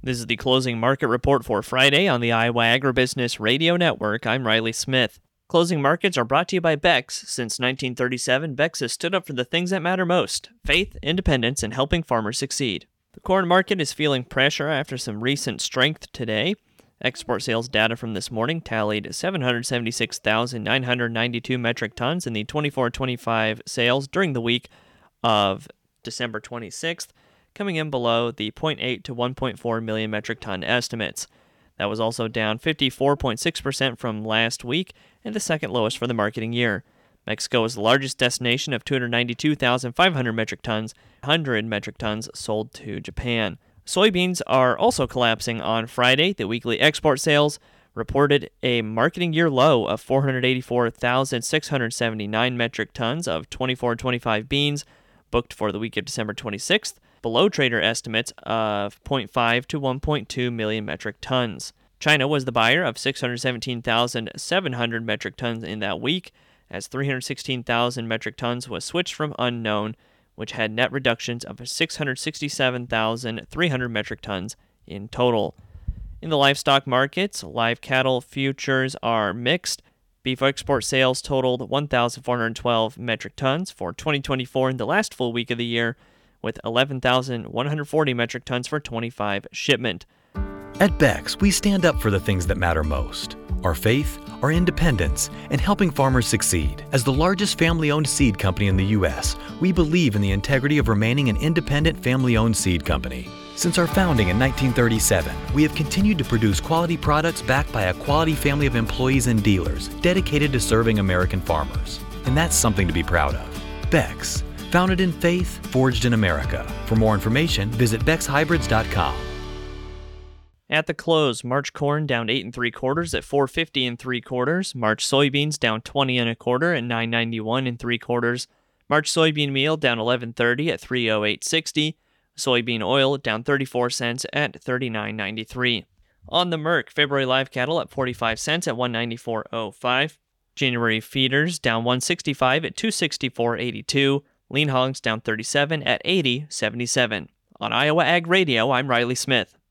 This is the closing market report for Friday on the Iowa Agribusiness Radio Network. I'm Riley Smith. Closing markets are brought to you by Beck's. Since 1937, Beck's has stood up for the things that matter most: faith, independence, and helping farmers succeed. The corn market is feeling pressure after some recent strength today. Export sales data from this morning tallied 776,992 metric tons in the 24-25 sales during the week of December 26th, coming in below the 0.8 to 1.4 million metric ton estimates. That was also down 54.6% from last week and the second lowest for the marketing year. Mexico is the largest destination of 292,500 metric tons, 100 metric tons sold to Japan. Soybeans are also collapsing on Friday. The weekly export sales reported a marketing year low of 484,679 metric tons of 24-25 beans booked for the week of December 26th, below trader estimates of 0.5 to 1.2 million metric tons. China was the buyer of 617,700 metric tons in that week, as 316,000 metric tons was switched from unknown, which had net reductions of 667,300 metric tons in total. In the livestock markets, live cattle futures are mixed. Beef export sales totaled 1,412 metric tons for 2024 in the last full week of the year, with 11,140 metric tons for 25 shipment. At Beck's, we stand up for the things that matter most: our faith, our independence, and helping farmers succeed. As the largest family-owned seed company in the U.S., we believe in the integrity of remaining an independent family-owned seed company. Since our founding in 1937, we have continued to produce quality products backed by a quality family of employees and dealers dedicated to serving American farmers. And that's something to be proud of. Beck's, founded in faith, forged in America. For more information, visit beckshybrids.com. At the close, March corn down 8 3/4 at $4.50 3/4. March soybeans down 20 1/4 at $9.91 3/4. March soybean meal down 11.30 at $3.0860. Soybean oil down 34 cents at $39.93. On the Merc, February live cattle at 45 cents at $194.05. January feeders down 165 at $264.82. Lean hogs down 37 at $80.77. On Iowa Ag Radio, I'm Riley Smith.